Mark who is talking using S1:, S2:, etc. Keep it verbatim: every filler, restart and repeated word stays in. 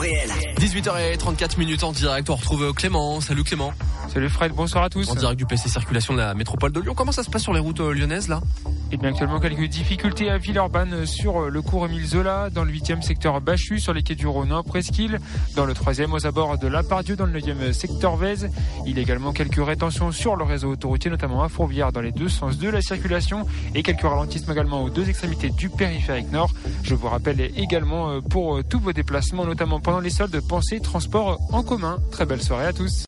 S1: réel.
S2: dix-huit heures trente-quatre minutes en direct. On retrouve Clément. Salut Clément.
S3: Salut Fred, bonsoir à tous.
S2: En direct du P C Circulation de la métropole de Lyon. Comment ça se passe sur les routes lyonnaises là ?
S3: Et bien actuellement quelques difficultés à Villeurbanne sur le cours Émile Zola, dans le huitième secteur Bachu, sur les quais du Rhône, Presqu'île, dans le troisième aux abords de La Pardieu, dans le neuvième secteur Vèze. Il y a également quelques rétentions sur le réseau autoroutier, notamment à Fourvière dans les deux sens de la circulation, et quelques ralentissements également aux deux extrémités du périphérique nord. Je vous rappelle également pour tous vos déplacements, notamment pendant les soldes, pensez transport en commun. Très belle soirée à tous.